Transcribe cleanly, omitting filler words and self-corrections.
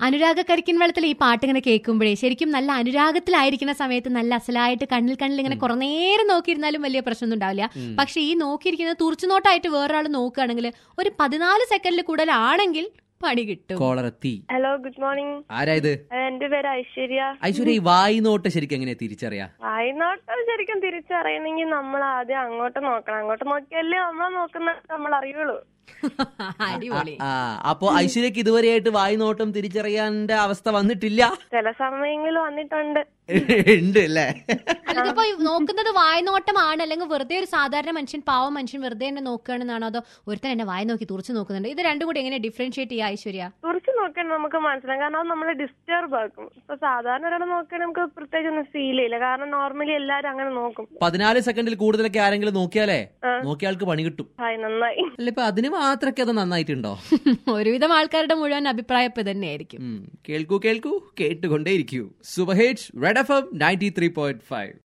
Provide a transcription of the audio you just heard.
അനുരാഗ കരിക്കിൻ വെള്ളത്തിൽ ഈ പാട്ട് ഇങ്ങനെ കേൾക്കുമ്പോഴേ ശരിക്കും നല്ല അനുരാഗത്തിലായിരിക്കുന്ന സമയത്ത് നല്ല അസലായിട്ട് കണ്ണിൽ ഇങ്ങനെ കുറെ നേരം നോക്കിയിരുന്നാലും വലിയ പ്രശ്നമൊന്നും ഉണ്ടാവില്ല. പക്ഷെ ഈ നോക്കിയിരിക്കുന്നത് തുറച്ചുനോട്ടായിട്ട് വേറൊരാൾ നോക്കുകയാണെങ്കിൽ ഒരു 14 സെക്കൻഡിൽ കൂടുതലാണെങ്കിൽ പണി കിട്ടും. Hello, good morning. ആരായത്? എന്റെ പേര് ഐശ്വര്യ. ഐശ്വര്യ, ഈ വായ്നോട്ട് ശരിക്കും എങ്ങനെ തിരിച്ചറിയാ? വായ്നോട്ട് ശരിക്കും തിരിച്ചറിയണമെങ്കിൽ നമ്മൾ ആദ്യം അങ്ങോട്ട് നോക്കണം. അങ്ങോട്ട് നോക്കിയല്ലേ നമ്മളെ നോക്കുന്നത് നമ്മൾ അറിയുള്ളൂ. അപ്പൊ ഐശ്വര്യക്ക് ഇതുവരെയായിട്ട് വായ്നോട്ടം തിരിച്ചറിയാന്റെ അവസ്ഥ വന്നിട്ടില്ല? ചില സമയങ്ങളിൽ വന്നിട്ടുണ്ട്. ഉണ്ട് അല്ലേ? അതിപ്പോ നോക്കുന്നത് വായ്നോട്ടമാണ്, അല്ലെങ്കിൽ വെറുതെ ഒരു സാധാരണ മനുഷ്യൻ, പാവം മനുഷ്യൻ വെറുതെ എന്നെ നോക്കുകയാണെന്നാണോ, അതോ ഒരുത്തൻ എന്നെ വായ നോക്കി തുറച്ചു നോക്കുന്നുണ്ട്? ഇത് രണ്ടും കൂടി എങ്ങനെ ഡിഫറൻഷിയേറ്റ് ചെയ്യാം ഐശ്വര്യ? തുറച്ചു നോക്കാൻ നമുക്ക് മനസ്സിലാവും, കാരണം അത് നമ്മളെ ഡിസ്റ്റർബ് ആക്കും. ഇപ്പൊ സാധാരണ ഒരാൾ നോക്കാൻ നമുക്ക് പ്രത്യേകിച്ച് ഒന്നും ഫീൽ ചെയ്യില്ല, കാരണം നോർമലി എല്ലാരും അങ്ങനെ നോക്കും. 14 സെക്കൻഡിൽ കൂടുതലൊക്കെ ആരെങ്കിലും നോക്കിയാലേ നോക്കിയ ആൾക്ക് പണി കിട്ടും. നന്നായി. അല്ല, ഇപ്പൊ അതിന് മാത്രമൊക്കെ അത് നന്നായിട്ടുണ്ടോ? ഒരുവിധം ആൾക്കാരുടെ മുഴുവൻ അഭിപ്രായം ഇപ്പൊ തന്നെയായിരിക്കും. കേൾക്കൂ കേട്ടുകൊണ്ടേയിരിക്കൂ. Super hits red FM 93.5.